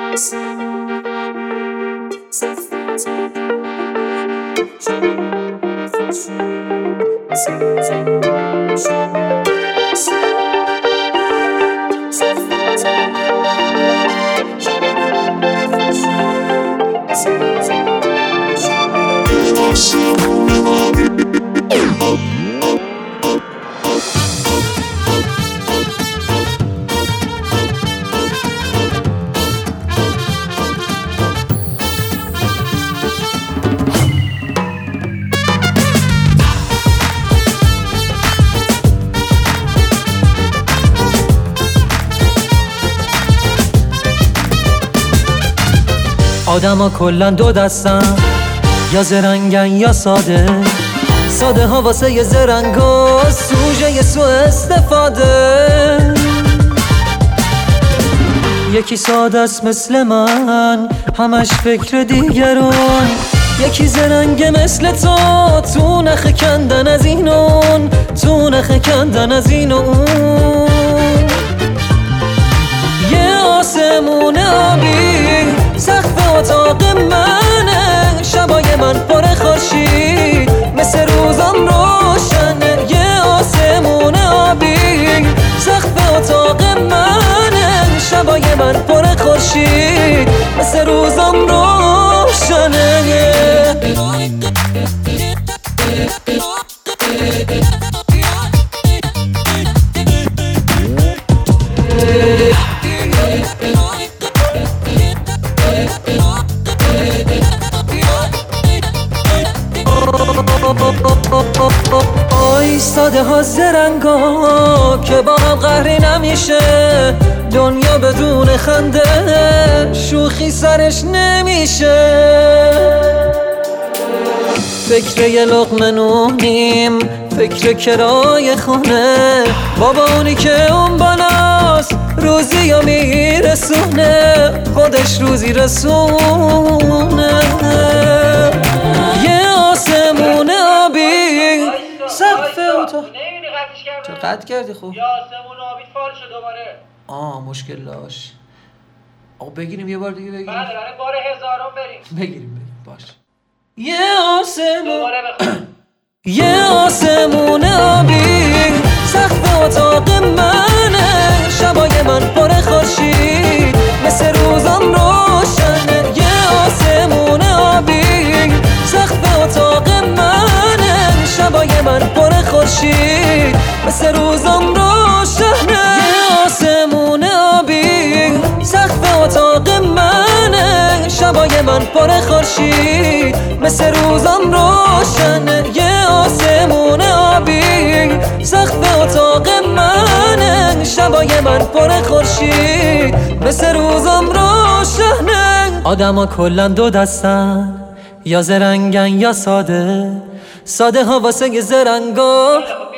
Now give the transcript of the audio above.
آدما کلن دو دستن، یا زرنگن یا ساده. ساده ها واسه یه زرنگا سوژه یه سو استفاده. یکی ساده است مثل من، همش فکر دیگران. یکی زرنگه مثل تو نخ کندن از این اون، تو نخ کندن از این اون. یه آسمون آبی سقف اتاق منه، شبای من پر خورشید مثل روزم روشنه. یه آسمون آبی سقف اتاق منه، شبای من پر خورشید مثل روزم روشنه. ایستاده ها زرنگا که با هم قهری نمیشه. دنیا بدون خنده شوخی سرش نمیشه. فکر یه لقمه نونیم، فکر کرای خونه. بابا اونی که اون بالاست روزی یا میرسونه، خودش روزی رسونه. یه آسمون آبی سقف اتاق. چه قطع کردی؟ خوب یه آسمون آبی فال شد دوباره. مشکل داشت. آقا بگیریم یه بار دیگه بگیریم. بله بار هزارم بریم. بگیریم باش. یه آسمون آبی سقف اتاق منه، شبای من پر خورشید مثل روزم روشنه. یه آسمون آبی سقف اتاق منه، شبای من پر خورشید مثل روزم روشنه. یه آسمون آبی سقف اتاق منه، شبای من پر خورشید مثل روزم روشنه. یه آسمون آبی سقف اتاق منه، شبای من پر خورشید مثل روزم روشنه. آدما کلن دو دستن، یا زرنگن یا ساده. ساده ها واسه یه زرنگا